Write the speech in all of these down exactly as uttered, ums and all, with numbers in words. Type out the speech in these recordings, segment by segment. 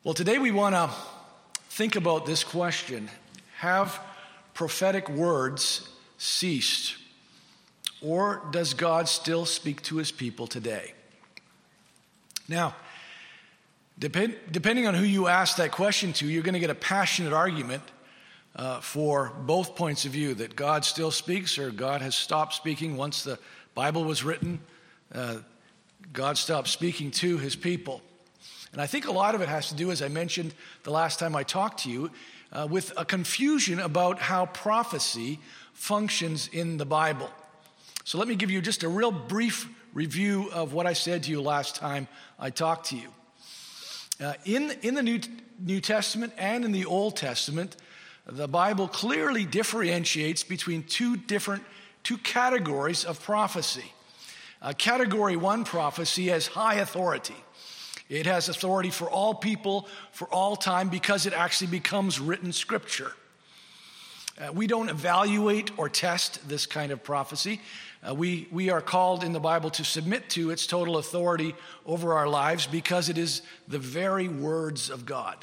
Well, today we want to think about this question. Have prophetic words ceased? Or does God still speak to his people today? Now, depend, depending on who you ask that question to, you're going to get a passionate argument uh, for both points of view, that God still speaks or God has stopped speaking. Once the Bible was written, uh, God stopped speaking to his people. And I think a lot of it has to do, as I mentioned the last time I talked to you, uh, with a confusion about how prophecy functions in the Bible. So let me give you just a real brief review of what I said to you last time I talked to you. Uh, in, in the New, New Testament and in the Old Testament, the Bible clearly differentiates between two different, two categories of prophecy. Uh, category one prophecy has high authority. It has authority for all people, for all time, because it actually becomes written scripture. Uh, we don't evaluate or test this kind of prophecy. Uh, we, we are called in the Bible to submit to its total authority over our lives because it is the very words of God.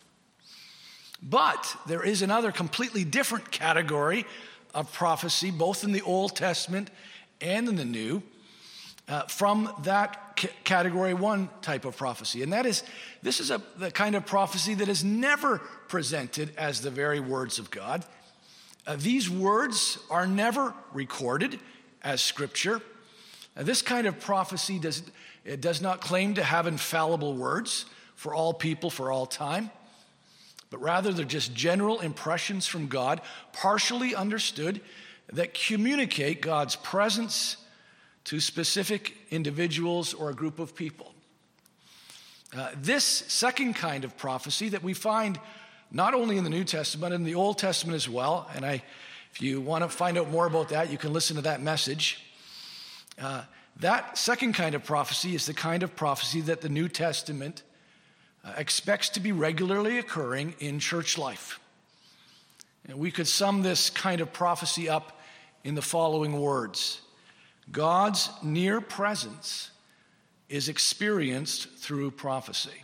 But there is another completely different category of prophecy, both in the Old Testament and in the New, uh, from that c- category one type of prophecy. And that is, this is a, the kind of prophecy that is never presented as the very words of God. Uh, these words are never recorded as scripture. Uh, this kind of prophecy does, it does not claim to have infallible words for all people, for all time, but rather they're just general impressions from God, partially understood, that communicate God's presence to specific individuals or a group of people. Uh, this second kind of prophecy that we find not only in the New Testament, in the Old Testament as well, and I, if you want to find out more about that, you can listen to that message. Uh, that second kind of prophecy is the kind of prophecy that the New Testament uh, expects to be regularly occurring in church life. And we could sum this kind of prophecy up in the following words: God's near presence is experienced through prophecy.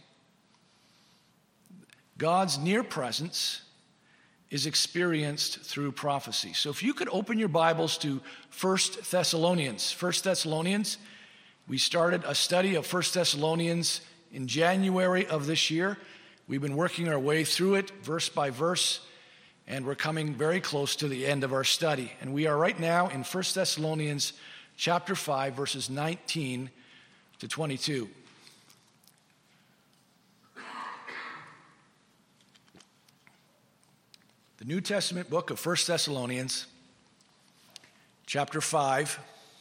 God's near presence is experienced through prophecy. So if you could open your Bibles to First Thessalonians. First Thessalonians, we started a study of First Thessalonians in January of this year. We've been working our way through it verse by verse, and we're coming very close to the end of our study. And we are right now in First Thessalonians chapter five, verses nineteen to twenty-two. The New Testament book of First Thessalonians, chapter five,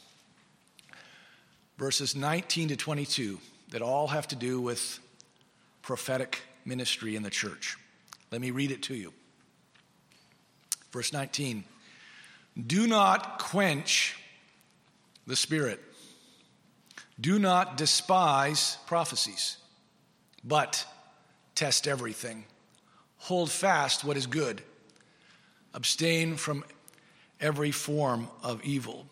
verses nineteen to twenty-two, that all have to do with prophetic ministry in the church. Let me read it to you. Verse nineteen, do not quench the Spirit. Do not despise prophecies, but test everything. Hold fast what is good. Abstain from every form of evil.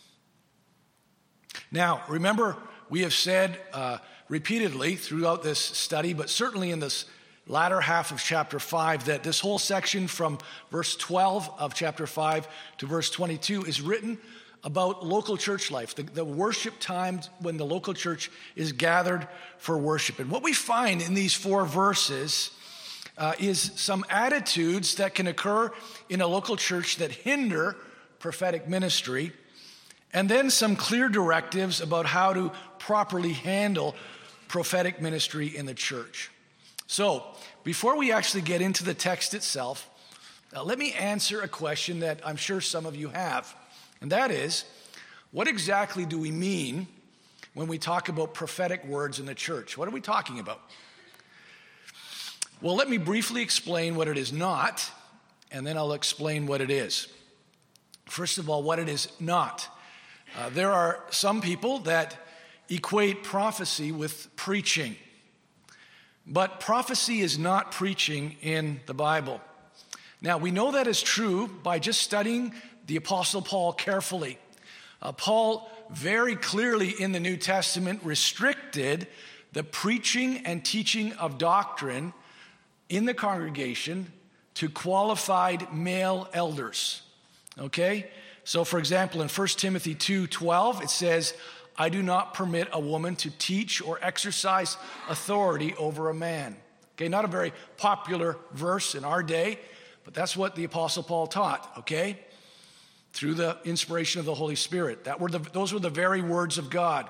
Now, remember, we have said uh, repeatedly throughout this study, but certainly in this latter half of chapter five, that this whole section from verse twelve of chapter five to verse twenty-two is written about local church life, the, the worship times when the local church is gathered for worship. And what we find in these four verses uh, is some attitudes that can occur in a local church that hinder prophetic ministry, and then some clear directives about how to properly handle prophetic ministry in the church. So, before we actually get into the text itself, uh, let me answer a question that I'm sure some of you have. And that is, what exactly do we mean when we talk about prophetic words in the church? What are we talking about? Well, let me briefly explain what it is not, and then I'll explain what it is. First of all, what it is not. Uh, there are some people that equate prophecy with preaching. But prophecy is not preaching in the Bible. Now, we know that is true by just studying the Apostle Paul carefully. Uh, Paul very clearly in the New Testament restricted the preaching and teaching of doctrine in the congregation to qualified male elders. Okay? So, for example, in First Timothy two twelve, it says, I do not permit a woman to teach or exercise authority over a man. Okay, not a very popular verse in our day, but that's what the Apostle Paul taught, okay? Through the inspiration of the Holy Spirit. That were the, those were the very words of God.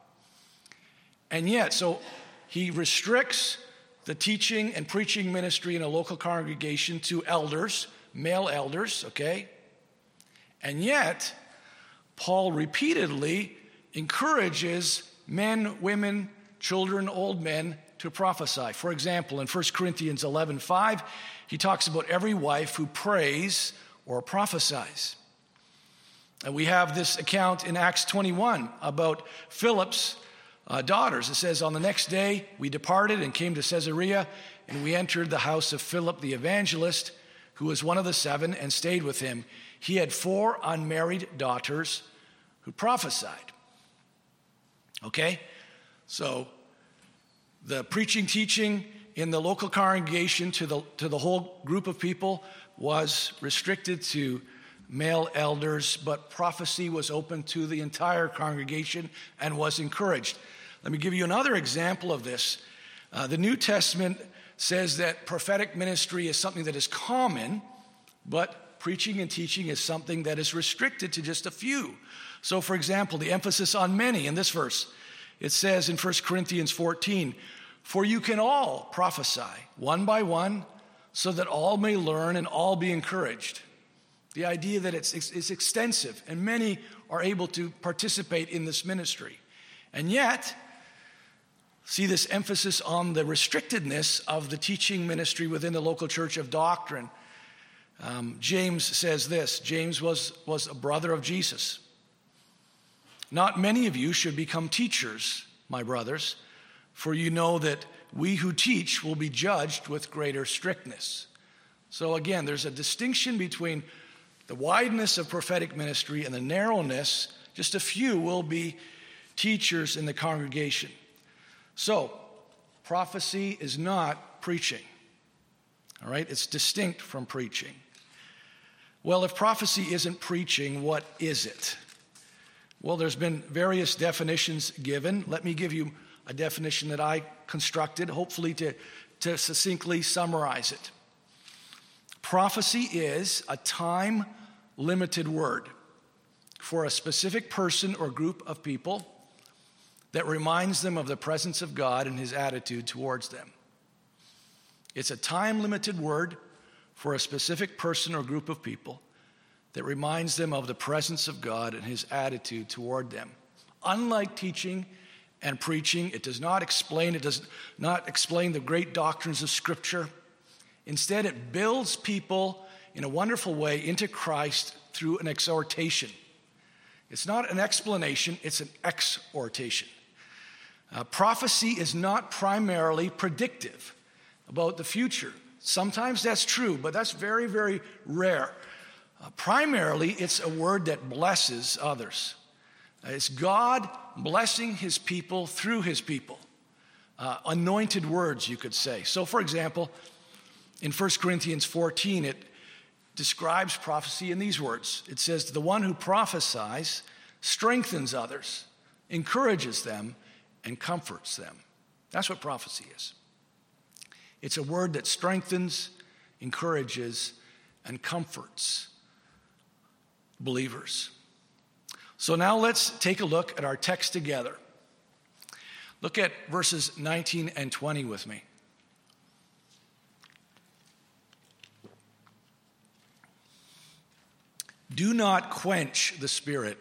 And yet, so he restricts the teaching and preaching ministry in a local congregation to elders, male elders, okay? And yet, Paul repeatedly encourages men, women, children, old men to prophesy. For example, in First Corinthians eleven five, he talks about every wife who prays or prophesies. And we have this account in Acts twenty-one about Philip's uh, daughters. It says, on the next day we departed and came to Caesarea, and we entered the house of Philip the evangelist, who was one of the seven, and stayed with him. He had four unmarried daughters who prophesied. Okay? So the preaching, teaching in the local congregation to the, to the whole group of people was restricted to male elders, but prophecy was open to the entire congregation and was encouraged. Let me give you another example of this. Uh, the New Testament says that prophetic ministry is something that is common, but preaching and teaching is something that is restricted to just a few. So, for example, the emphasis on many in this verse, it says in First Corinthians fourteen, for you can all prophesy, one by one, so that all may learn and all be encouraged. The idea that it's, it's, it's extensive and many are able to participate in this ministry. And yet, see this emphasis on the restrictedness of the teaching ministry within the local church of doctrine. Um, James says this. James was, was a brother of Jesus. Not many of you should become teachers, my brothers, for you know that we who teach will be judged with greater strictness. So again, there's a distinction between the wideness of prophetic ministry and the narrowness. Just a few will be teachers in the congregation. So, prophecy is not preaching. All right? It's distinct from preaching. Well, if prophecy isn't preaching, what is it? Well, there's been various definitions given. Let me give you a definition that I constructed, hopefully to, to succinctly summarize it. Prophecy is a time-limited word for a specific person or group of people that reminds them of the presence of God and his attitude towards them. It's a time-limited word for a specific person or group of people that reminds them of the presence of God and his attitude toward them. Unlike teaching and preaching, it does not explain, it does not explain the great doctrines of Scripture. Instead, it builds people in a wonderful way into Christ through an exhortation. It's not an explanation, it's an exhortation. Uh, prophecy is not primarily predictive about the future. Sometimes that's true, but that's very, very rare. Uh, primarily, it's a word that blesses others. Uh, it's God blessing his people through his people. Uh, anointed words, you could say. So, for example, in First Corinthians fourteen, it describes prophecy in these words. It says, the one who prophesies strengthens others, encourages them, and comforts them. That's what prophecy is. It's a word that strengthens, encourages, and comforts believers. So now let's take a look at our text together. Look at verses nineteen and twenty with me. Do not quench the Spirit.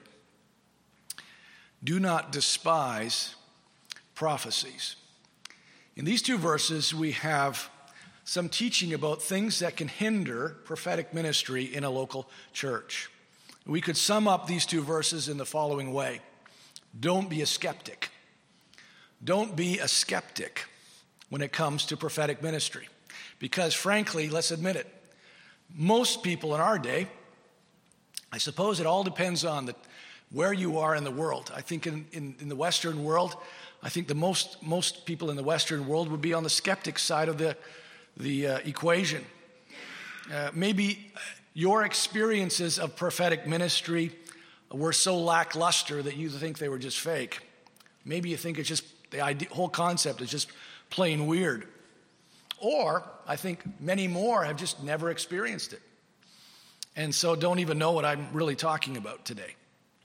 Do not despise prophecies. In these two verses, we have some teaching about things that can hinder prophetic ministry in a local church. We could sum up these two verses in the following way. Don't be a skeptic. Don't be a skeptic when it comes to prophetic ministry. Because frankly, let's admit it, most people in our day, I suppose it all depends on the, where you are in the world. I think in, in, in the Western world, I think the most most people in the Western world would be on the skeptic side of the, the uh, equation. Uh, maybe your experiences of prophetic ministry were so lackluster that you think they were just fake. Maybe you think it's just, the idea, whole concept is just plain weird. Or, I think many more have just never experienced it. And so don't even know what I'm really talking about today.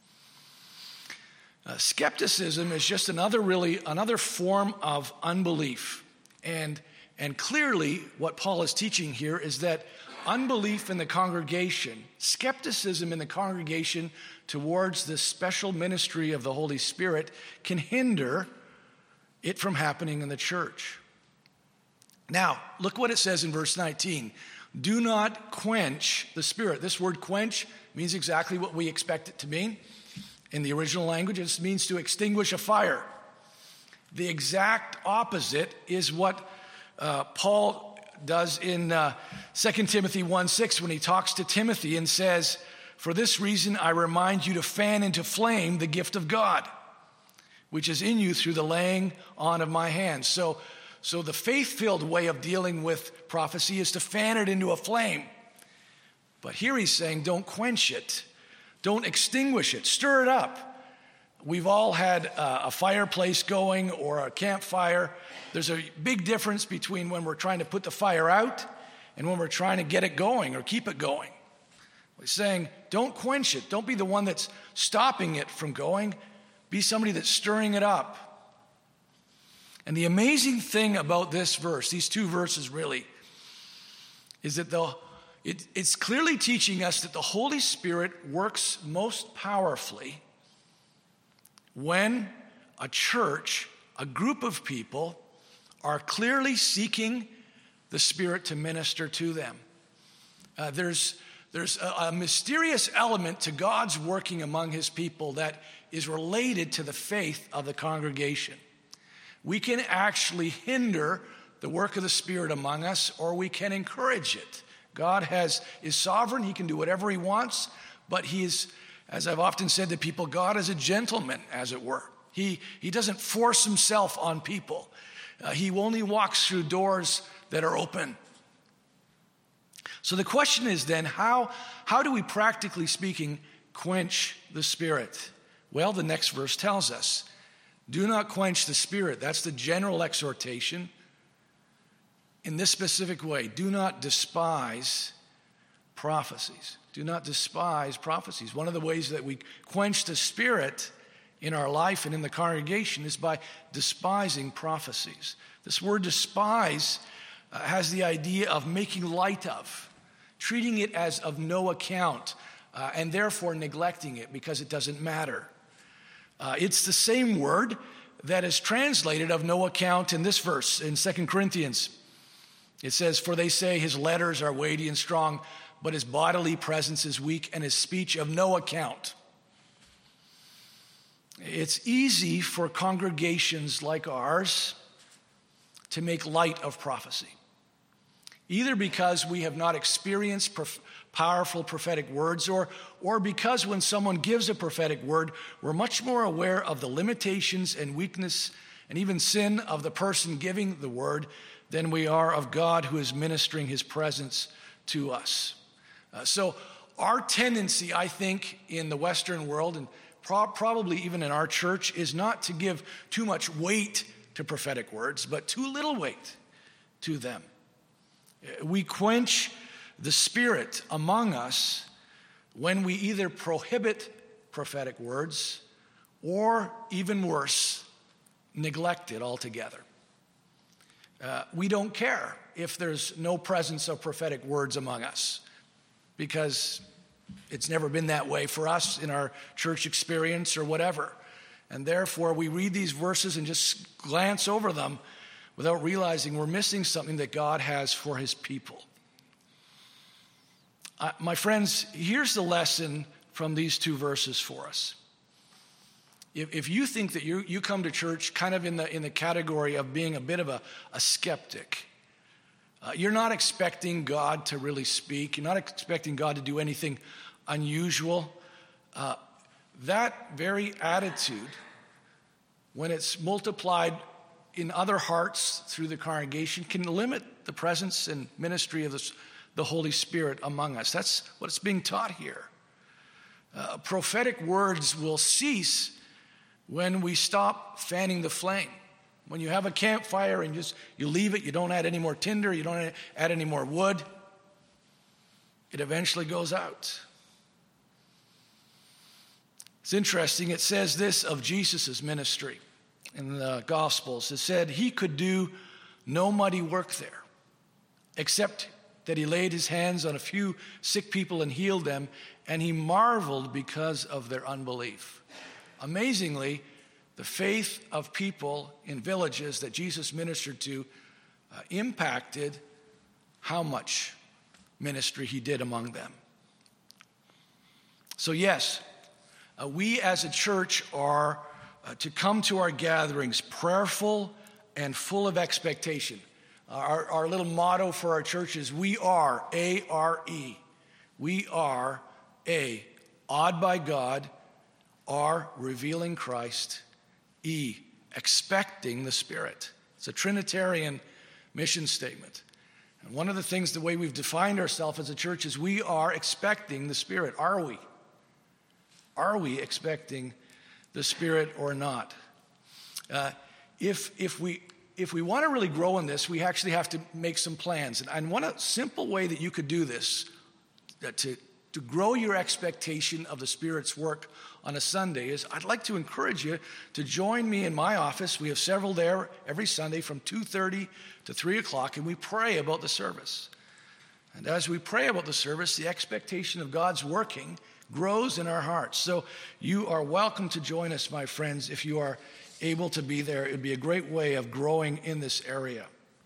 Uh, skepticism is just another really, another form of unbelief. And, and clearly what Paul is teaching here is that unbelief in the congregation, skepticism in the congregation towards the special ministry of the Holy Spirit can hinder it from happening in the church. Now, look what it says in verse nineteen. Do not quench the Spirit. This word quench means exactly what we expect it to mean. In the original language, it means to extinguish a fire. The exact opposite is what uh, Paul does in uh, Second Timothy one six when he talks to Timothy and says, for this reason I remind you to fan into flame the gift of God, which is in you through the laying on of my hands. So, so the faith-filled way of dealing with prophecy is to fan it into a flame. But here he's saying, don't quench it. Don't extinguish it. Stir it up. We've all had uh, a fireplace going or a campfire. There's a big difference between when we're trying to put the fire out and when we're trying to get it going or keep it going. He's saying, don't quench it. Don't be the one that's stopping it from going. Be somebody that's stirring it up. And the amazing thing about this verse, these two verses really, is that the, it, it's clearly teaching us that the Holy Spirit works most powerfully when a church, a group of people, are clearly seeking the Spirit to minister to them. Uh, there's there's a, a mysterious element to God's working among his people that is related to the faith of the congregation. We can actually hinder the work of the Spirit among us, or we can encourage it. God has is sovereign. He can do whatever he wants, but he is, as I've often said to people, God is a gentleman, as it were. He, he doesn't force himself on people. Uh, he only walks through doors that are open. So the question is then, how, how do we, practically speaking, quench the Spirit? Well, the next verse tells us, do not quench the Spirit. That's the general exhortation. In this specific way, do not despise prophecies. Do not despise prophecies. One of the ways that we quench the Spirit in our life and in the congregation is by despising prophecies. This word despise uh, has the idea of making light of, treating it as of no account, uh, and therefore neglecting it because it doesn't matter. Uh, it's the same word that is translated of no account in this verse in Second Corinthians. It says, for they say his letters are weighty and strong, but his bodily presence is weak and his speech of no account. It's easy for congregations like ours to make light of prophecy, either because we have not experienced prof- powerful prophetic words, or, or because when someone gives a prophetic word, we're much more aware of the limitations and weakness and even sin of the person giving the word than we are of God who is ministering his presence to us. Uh, so our tendency, I think, in the Western world, and pro- probably even in our church, is not to give too much weight to prophetic words, but too little weight to them. We quench the Spirit among us when we either prohibit prophetic words or, even worse, neglect it altogether. Uh, we don't care if there's no presence of prophetic words among us, because it's never been that way for us in our church experience or whatever. And therefore, we read these verses and just glance over them without realizing we're missing something that God has for his people. Uh, my friends, here's the lesson from these two verses for us. If, if you think that you, you come to church kind of in the, in the category of being a bit of a, a skeptic, uh, you're not expecting God to really speak, you're not expecting God to do anything unusual, uh, that very attitude when it's multiplied in other hearts through the congregation, can limit the presence and ministry of this, the Holy Spirit among us. That's what's being taught here. Uh, prophetic words will cease when we stop fanning the flame. When you have a campfire and just you leave it, you don't add any more tinder, you don't add any more wood, it eventually goes out. It's interesting, it says this of Jesus' ministry in the Gospels. It said he could do no mighty work there, except that he laid his hands on a few sick people and healed them, and he marveled because of their unbelief. Amazingly, the faith of people in villages that Jesus ministered to uh, impacted how much ministry he did among them. So yes, uh, we as a church are uh, to come to our gatherings prayerful and full of expectation. Our, our little motto for our church is we are, A R E. We are A, awed by God, R, revealing Christ, E, expecting the Spirit. It's a Trinitarian mission statement. And one of the things, the way we've defined ourselves as a church is we are expecting the Spirit. Are we? Are we expecting the Spirit or not? Uh, if, if we... If we want to really grow in this, we actually have to make some plans. And one simple way that you could do this, that to, to grow your expectation of the Spirit's work on a Sunday, is I'd like to encourage you to join me in my office. We have several there every Sunday from two thirty to three o'clock, and we pray about the service. And as we pray about the service, the expectation of God's working grows in our hearts. So you are welcome to join us, my friends, if you are able to be there. It would be a great way of growing in this area.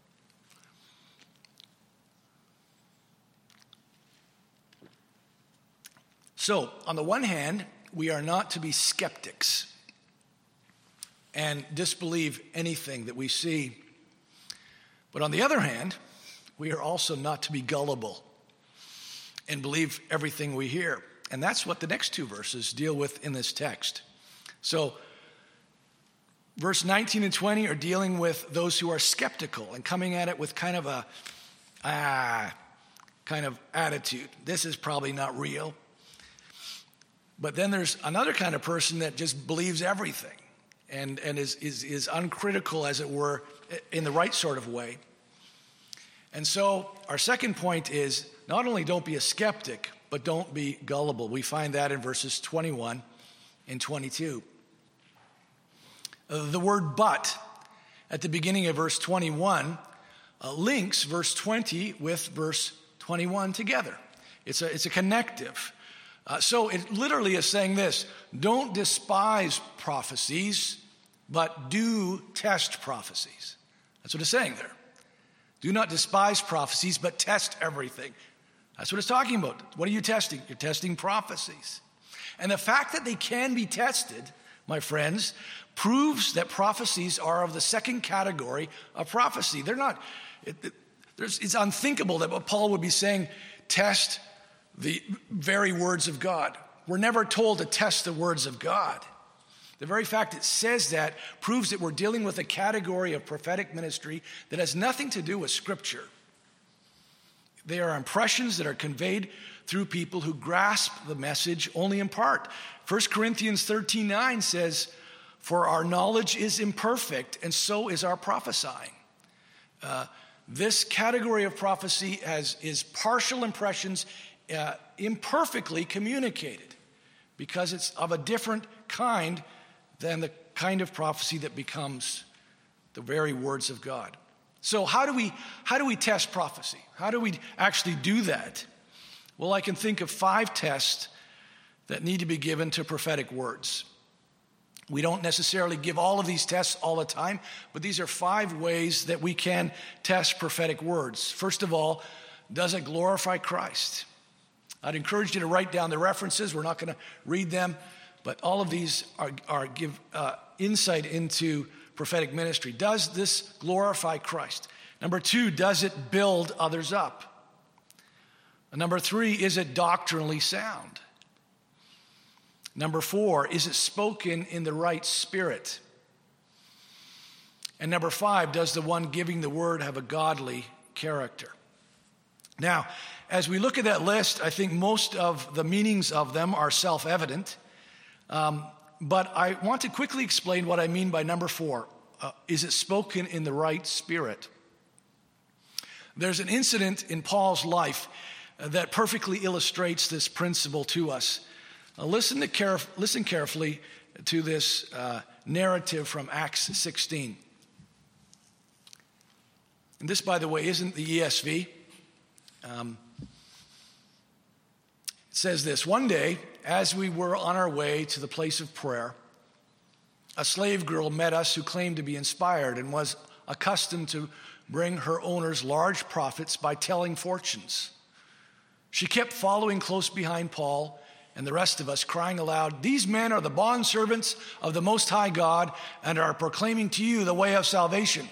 So, on the one hand, we are not to be skeptics and disbelieve anything that we see. But on the other hand, we are also not to be gullible and believe everything we hear. And that's what the next two verses deal with in this text. So, verse nineteen and twenty are dealing with those who are skeptical and coming at it with kind of a, ah, kind of attitude. This is probably not real. But then there's another kind of person that just believes everything and, and is, is, is uncritical, as it were, in the right sort of way. And so our second point is not only don't be a skeptic, but don't be gullible. We find that in verses twenty-one and twenty-two. The word but at the beginning of verse twenty-one uh, links verse twenty with verse twenty-one together. It's a, it's a connective. Uh, so it literally is saying this: don't despise prophecies, but do test prophecies. That's what it's saying there. Do not despise prophecies, but test everything. That's what it's talking about. What are you testing? You're testing prophecies. And the fact that they can be tested, my friends, proves that prophecies are of the second category of prophecy. They're not, it, it, it's unthinkable that what Paul would be saying, test the very words of God. We're never told to test the words of God. The very fact it says that proves that we're dealing with a category of prophetic ministry that has nothing to do with Scripture. They are impressions that are conveyed through people who grasp the message only in part. First Corinthians thirteen nine says, for our knowledge is imperfect, and so is our prophesying. Uh, this category of prophecy has, is partial impressions uh, imperfectly communicated because it's of a different kind than the kind of prophecy that becomes the very words of God. So how do we how do we test prophecy? How do we actually do that? Well, I can think of five tests that need to be given to prophetic words. We don't necessarily give all of these tests all the time, but these are five ways that we can test prophetic words. First of all, does it glorify Christ? I'd encourage you to write down the references. We're not going to read them, but all of these are, are give uh, insight into prophetic ministry. Does this glorify Christ? Number two, does it build others up? Number three, is it doctrinally sound? Number four, is it spoken in the right spirit? And number five, does the one giving the word have a godly character? Now, as we look at that list, I think most of the meanings of them are self-evident. Um, but I want to quickly explain what I mean by number four. Uh, is it spoken in the right spirit? There's an incident in Paul's life that perfectly illustrates this principle to us. Now listen, to caref- listen carefully to this uh, narrative from Acts sixteen. And this, by the way, isn't the E S V. Um, it says this: one day, as we were on our way to the place of prayer, a slave girl met us who claimed to be inspired and was accustomed to bring her owners large profits by telling fortunes. She kept following close behind Paul and the rest of us, crying aloud, "These men are the bondservants of the Most High God and are proclaiming to you the way of salvation."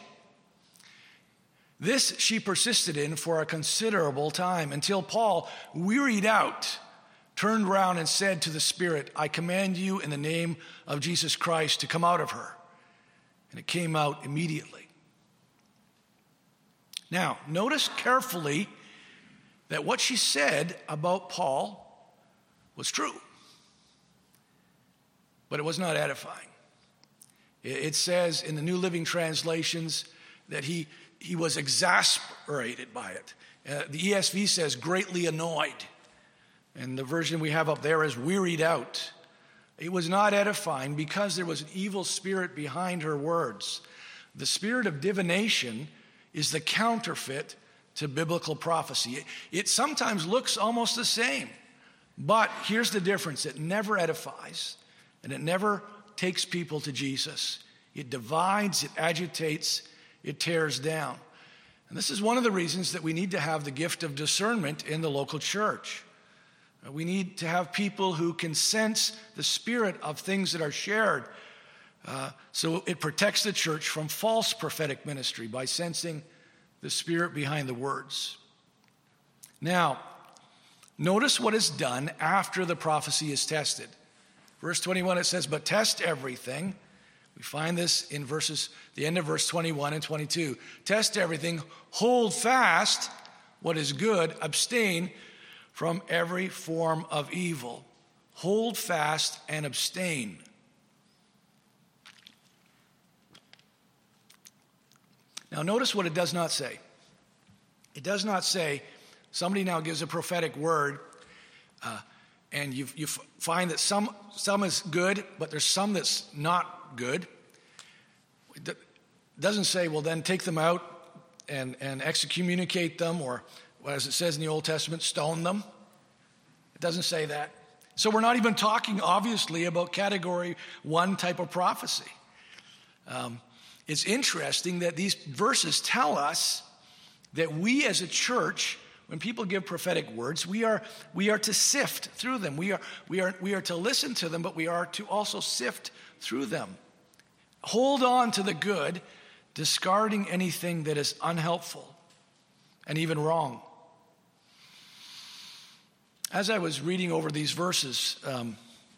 This she persisted in for a considerable time until Paul, wearied out, turned round and said to the spirit, "I command you in the name of Jesus Christ to come out of her." And it came out immediately. Now, notice carefully that what she said about Paul was true, but it was not edifying. It says in the New Living Translations that he, he was exasperated by it. Uh, the E S V says greatly annoyed, and the version we have up there is wearied out. It was not edifying because there was an evil spirit behind her words. The spirit of divination is the counterfeit to biblical prophecy. It, it sometimes looks almost the same, but here's the difference. It never edifies, and it never takes people to Jesus. It divides, it agitates, it tears down. And this is one of the reasons that we need to have the gift of discernment in the local church. We need to have people who can sense the spirit of things that are shared. Uh, so it protects the church from false prophetic ministry by sensing the spirit behind the words. Now, notice what is done after the prophecy is tested. Verse twenty-one, it says, "But test everything." We find this in verses, the end of verse twenty-one and twenty-two. "Test everything, hold fast what is good, abstain from every form of evil." Hold fast and abstain. Now notice what it does not say. It does not say, somebody now gives a prophetic word, uh, and you, you f- find that some, some is good, but there's some that's not good. It doesn't say, well, then take them out and, and excommunicate them, or as it says in the Old Testament, stone them. It doesn't say that. So we're not even talking, obviously, about category one type of prophecy. Um, it's interesting that these verses tell us that we as a church, when people give prophetic words, we are we are to sift through them. We are we are we are to listen to them, but we are to also sift through them. Hold on to the good, discarding anything that is unhelpful and even wrong. As I was reading over these verses um,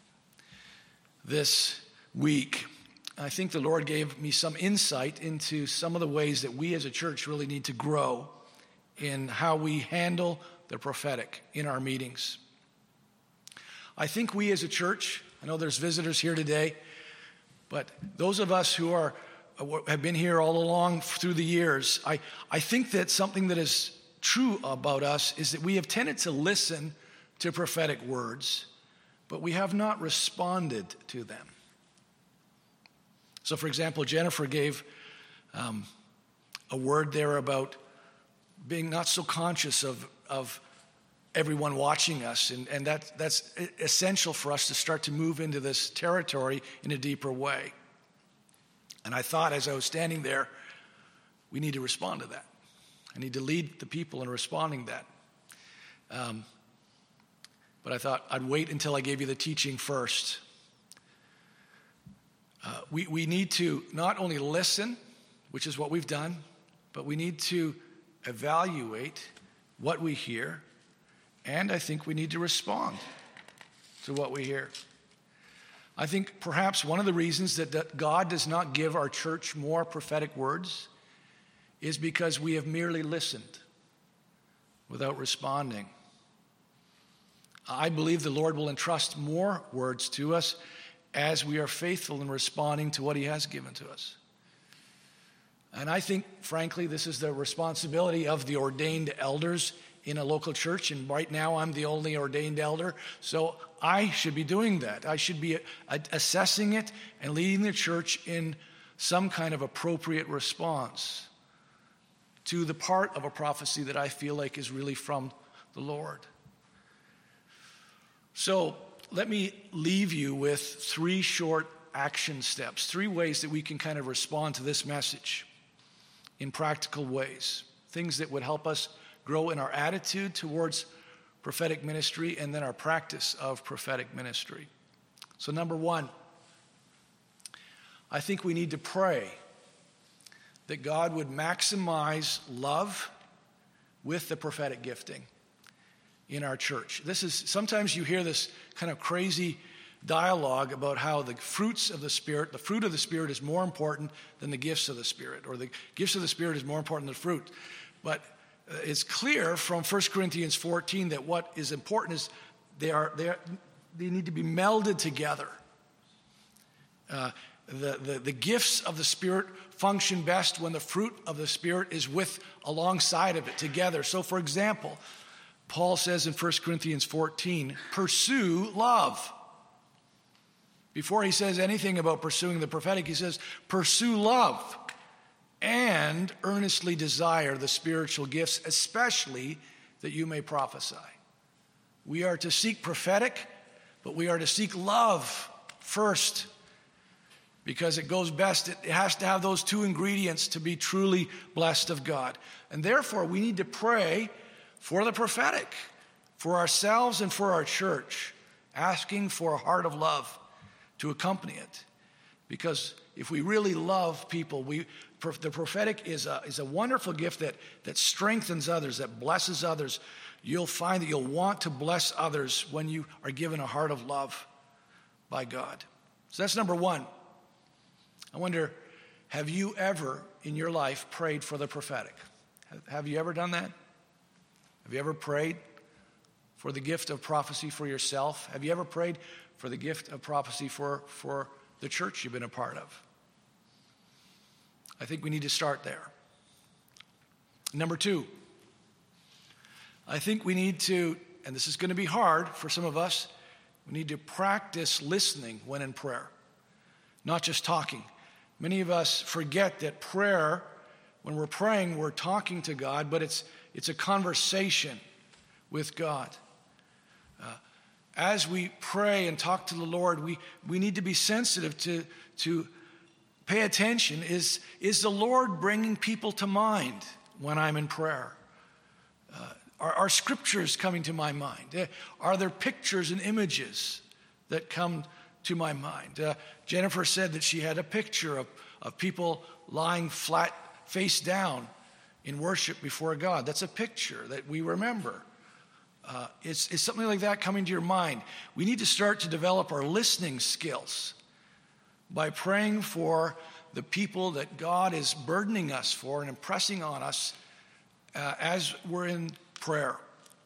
this week, I think the Lord gave me some insight into some of the ways that we as a church really need to grow in how we handle the prophetic in our meetings. I think we as a church, I know there's visitors here today, but those of us who are have been here all along through the years, I, I think that something that is true about us is that we have tended to listen to prophetic words, but we have not responded to them. So, for example, Jennifer gave um, a word there about being not so conscious of, of everyone watching us, and, and that, that's essential for us to start to move into this territory in a deeper way. And I thought as I was standing there, we need to respond to that. I need to lead the people in responding to that. Um, but I thought I'd wait until I gave you the teaching first. Uh, we, we need to not only listen, which is what we've done, but we need to evaluate what we hear, and I think we need to respond to what we hear. I think perhaps one of the reasons that, that God does not give our church more prophetic words is because we have merely listened without responding. I believe the Lord will entrust more words to us as we are faithful in responding to what he has given to us. And I think, frankly, this is the responsibility of the ordained elders in a local church. And right now, I'm the only ordained elder. So I should be doing that. I should be assessing it and leading the church in some kind of appropriate response to the part of a prophecy that I feel like is really from the Lord. So let me leave you with three short action steps, three ways that we can kind of respond to this message in practical ways, things that would help us grow in our attitude towards prophetic ministry and then our practice of prophetic ministry. So number one, I think we need to pray that God would maximize love with the prophetic gifting in our church. This is, sometimes you hear this kind of crazy dialogue about how the fruits of the Spirit, the fruit of the Spirit is more important than the gifts of the Spirit, or the gifts of the Spirit is more important than the fruit. But it's clear from First Corinthians fourteen that what is important is they are they are, they need to be melded together. Uh, the, the the gifts of the Spirit function best when the fruit of the Spirit is with alongside of it together. So, for example, Paul says in First Corinthians fourteen, pursue love. Before he says anything about pursuing the prophetic, he says, pursue love and earnestly desire the spiritual gifts, especially that you may prophesy. We are to seek prophetic, but we are to seek love first, because it goes best. It has to have those two ingredients to be truly blessed of God. And therefore, we need to pray for the prophetic, for ourselves and for our church, asking for a heart of love to accompany it. Because if we really love people, we the prophetic is a, is a wonderful gift that, that strengthens others, that blesses others. You'll find that you'll want to bless others when you are given a heart of love by God. So that's number one. I wonder, have you ever in your life prayed for the prophetic? Have you ever done that? Have you ever prayed for the gift of prophecy for yourself? Have you ever prayed for the gift of prophecy for, for the church you've been a part of? I think we need to start there. Number two, I think we need to, and this is going to be hard for some of us, we need to practice listening when in prayer, not just talking. Many of us forget that prayer, when we're praying, we're talking to God, but it's it's a conversation with God. Uh, as we pray and talk to the Lord, we, we need to be sensitive to, to pay attention. Is, is the Lord bringing people to mind when I'm in prayer? Uh, are, are scriptures coming to my mind? Uh, are there pictures and images that come to my mind? Uh, Jennifer said that she had a picture of, of people lying flat, face down in worship before God. That's a picture that we remember. Uh, is, is something like that coming to your mind? We need to start to develop our listening skills by praying for the people that God is burdening us for and impressing on us uh, as we're in prayer.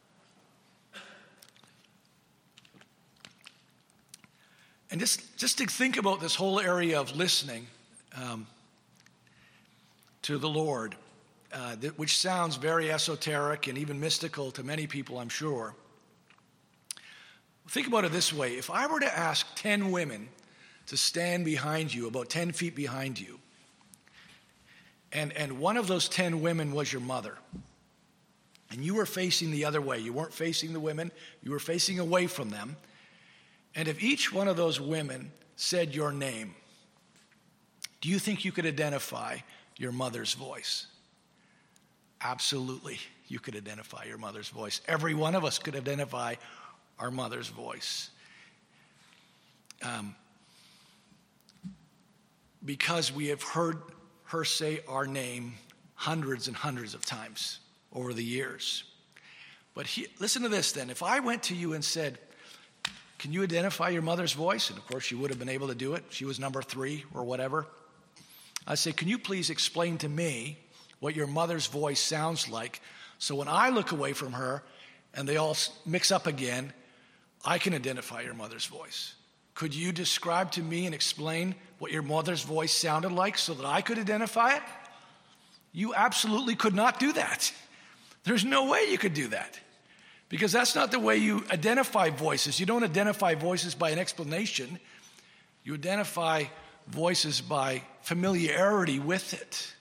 And just, just to think about this whole area of listening um, to the Lord, uh, that, which sounds very esoteric and even mystical to many people, I'm sure. Think about it this way. If I were to ask ten women to stand behind you, about ten feet behind you, and, and one of those ten women was your mother, and you were facing the other way, you weren't facing the women, you were facing away from them, and if each one of those women said your name, do you think you could identify your mother's voice? Absolutely, you could identify your mother's voice. Every one of us could identify our mother's voice. Um, because we have heard her say our name hundreds and hundreds of times over the years. But he, listen to this then. If I went to you and said, can you identify your mother's voice? And of course, she would have been able to do it. She was number three or whatever. I say, can you please explain to me what your mother's voice sounds like, so when I look away from her and they all mix up again, I can identify your mother's voice. Could you describe to me and explain what your mother's voice sounded like so that I could identify it? You absolutely could not do that. There's no way you could do that, because that's not the way you identify voices. You don't identify voices by an explanation. You identify voices by familiarity with it.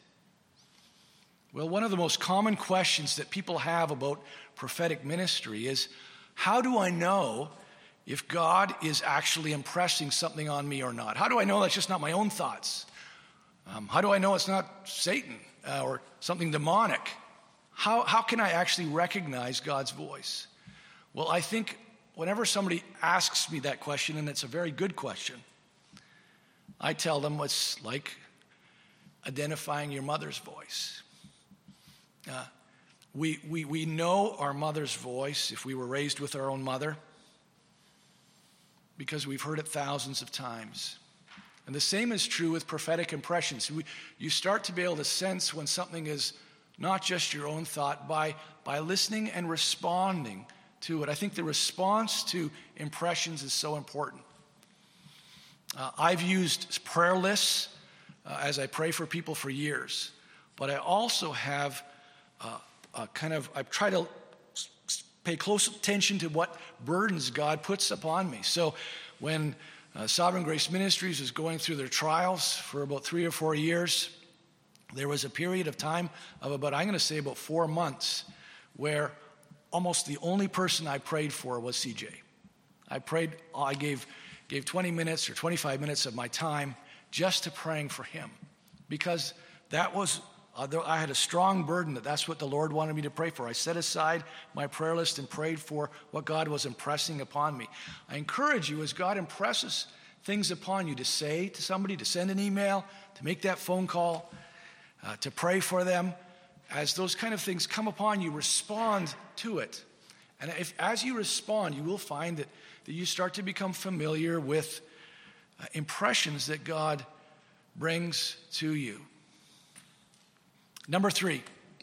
Well, one of the most common questions that people have about prophetic ministry is, how do I know if God is actually impressing something on me or not? How do I know that's just not my own thoughts? Um, how do I know it's not Satan uh, or something demonic? How, how can I actually recognize God's voice? Well, I think whenever somebody asks me that question, and it's a very good question, I tell them it's like identifying your mother's voice. Uh, we, we, we know our mother's voice if we were raised with our own mother, because we've heard it thousands of times. And the same is true with prophetic impressions. We, you start to be able to sense when something is not just your own thought by, by listening and responding to it. I think the response to impressions is so important. Uh, I've used prayer lists uh, as I pray for people for years, but I also have uh, uh, kind of, I've tried to pay close attention to what burdens God puts upon me. So when uh, Sovereign Grace Ministries was going through their trials for about three or four years, there was a period of time of about, I'm going to say about four months, where almost the only person I prayed for was C J. I prayed, I gave gave twenty minutes or twenty-five minutes of my time just to praying for him, because that was, uh, I had a strong burden that that's what the Lord wanted me to pray for. I set aside my prayer list and prayed for what God was impressing upon me. I encourage you, as God impresses things upon you, to say to somebody, to send an email, to make that phone call, uh, to pray for them. As those kind of things come upon you, respond to it. And if, as you respond, you will find that, that you start to become familiar with uh, impressions that God brings to you. Number three,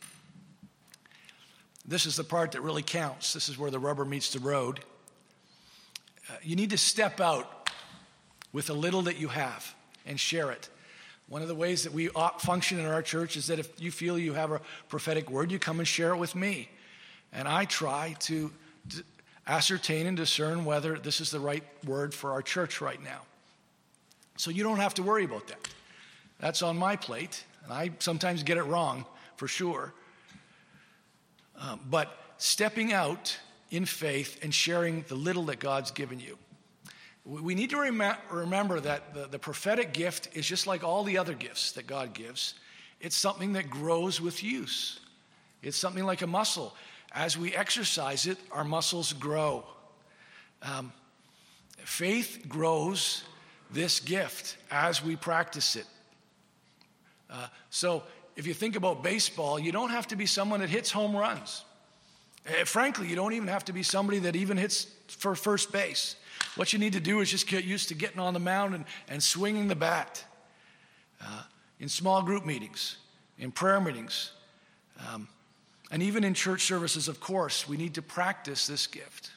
this is the part that really counts. This is where the rubber meets the road. Uh, you need to step out with the little that you have and share it. One of the ways that we function in our church is that if you feel you have a prophetic word, you come and share it with me. And I try to ascertain and discern whether this is the right word for our church right now. So you don't have to worry about that. That's on my plate, and I sometimes get it wrong, for sure. Um, but stepping out in faith and sharing the little that God's given you. We need to rem- remember that the, the prophetic gift is just like all the other gifts that God gives. It's something that grows with use. It's something like a muscle. As we exercise it, our muscles grow. Um, faith grows this gift as we practice it. Uh, so if you think about baseball, you don't have to be someone that hits home runs. Uh, frankly, you don't even have to be somebody that even hits for first base. What you need to do is just get used to getting on the mound and, and swinging the bat. Uh, in small group meetings, in prayer meetings, um, and even in church services, of course, we need to practice this gift.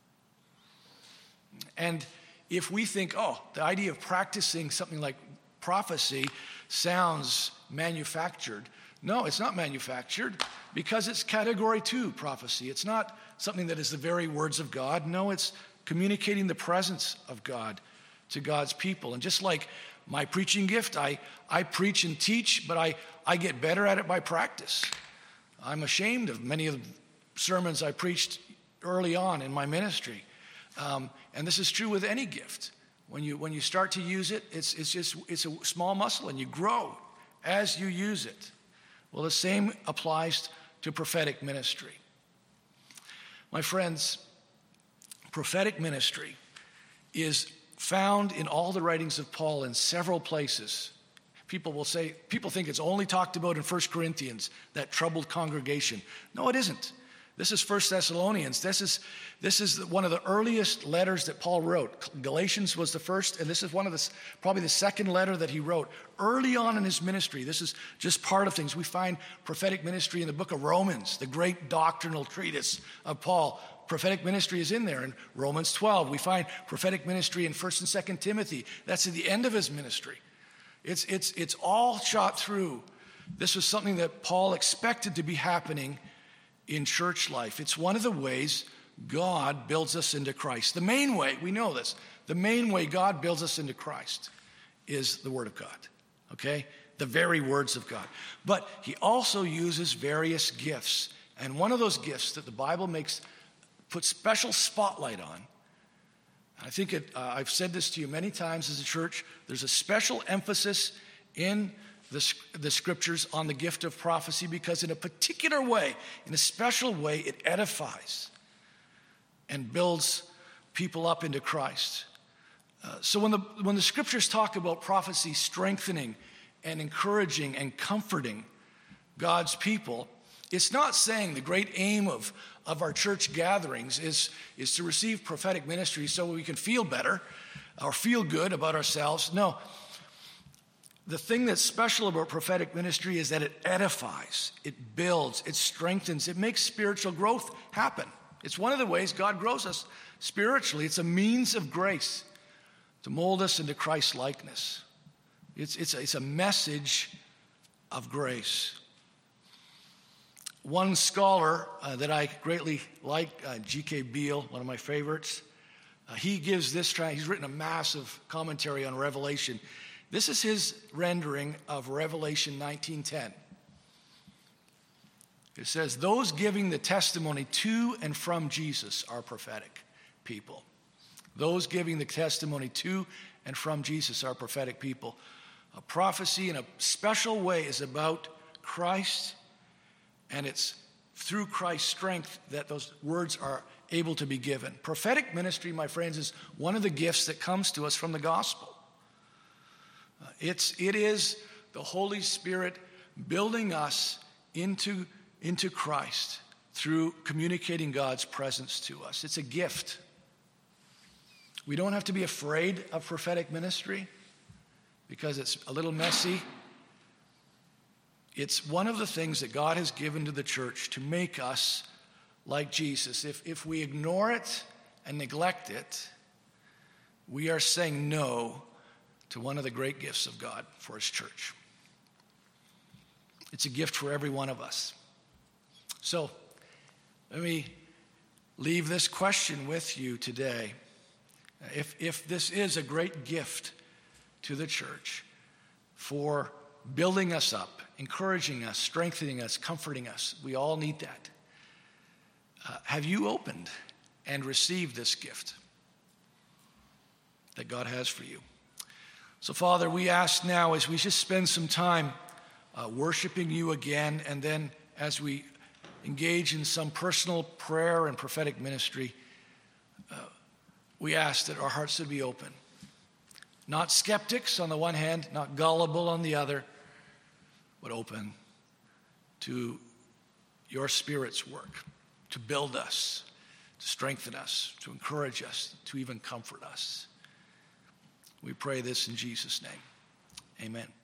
And if we think, oh, the idea of practicing something like prophecy sounds manufactured. No, it's not manufactured, because it's category two prophecy. It's not something that is the very words of God. No, it's communicating the presence of God to God's people. And just like my preaching gift, I, I preach and teach, but I, I get better at it by practice. I'm ashamed of many of the sermons I preached early on in my ministry. Um, and this is true with any gift. When you when you start to use it, it's it's just it's a small muscle, and you grow as you use it. Well, the same applies to prophetic ministry. My friends, prophetic ministry is found in all the writings of Paul in several places. People will say, people think it's only talked about in First Corinthians, that troubled congregation. No, it isn't. This is First Thessalonians. This is, this is one of the earliest letters that Paul wrote. Galatians was the first, and this is one of the, probably the second letter that he wrote early on in his ministry. This is just part of things. We find prophetic ministry in the book of Romans, the great doctrinal treatise of Paul. Prophetic ministry is in there in Romans twelve. We find prophetic ministry in First and Second Timothy. That's at the end of his ministry. It's, it's, it's all shot through. This was something that Paul expected to be happening in church life. It's one of the ways God builds us into Christ. The main way, we know this, the main way God builds us into Christ is the Word of God, okay? The very words of God. But he also uses various gifts. And one of those gifts that the Bible makes, puts special spotlight on, I think it, uh, I've said this to you many times as a church, there's a special emphasis in The, the scriptures on the gift of prophecy because in a particular way, in a special way, it edifies and builds people up into Christ. Uh, so when the, when the scriptures talk about prophecy strengthening and encouraging and comforting God's people, it's not saying the great aim of, of our church gatherings is, is to receive prophetic ministry so we can feel better or feel good about ourselves. No. The thing that's special about prophetic ministry is that it edifies, it builds, it strengthens, it makes spiritual growth happen. It's one of the ways God grows us spiritually. It's a means of grace to mold us into Christ's likeness. It's, it's, a, it's a message of grace. One scholar uh, that I greatly like, uh, G K Beale, one of my favorites, uh, he gives this, he's written a massive commentary on Revelation. This is his rendering of Revelation nineteen ten. It says, those giving the testimony to and from Jesus are prophetic people. Those giving the testimony to and from Jesus are prophetic people. A prophecy in a special way is about Christ, and it's through Christ's strength that those words are able to be given. Prophetic ministry, my friends, is one of the gifts that comes to us from the gospel. It's, it is the Holy Spirit building us into, into Christ through communicating God's presence to us. It's a gift. We don't have to be afraid of prophetic ministry because it's a little messy. It's one of the things that God has given to the church to make us like Jesus. If, if we ignore it and neglect it, we are saying no to one of the great gifts of God for his church. It's a gift for every one of us. So let me leave this question with you today. If, if this is a great gift to the church for building us up, encouraging us, strengthening us, comforting us, we all need that. Uh, have you opened and received this gift that God has for you? So, Father, we ask now as we just spend some time uh, worshiping you again, and then as we engage in some personal prayer and prophetic ministry, uh, we ask that our hearts would be open. Not skeptics on the one hand, not gullible on the other, but open to your Spirit's work, to build us, to strengthen us, to encourage us, to even comfort us. We pray this in Jesus' name. Amen.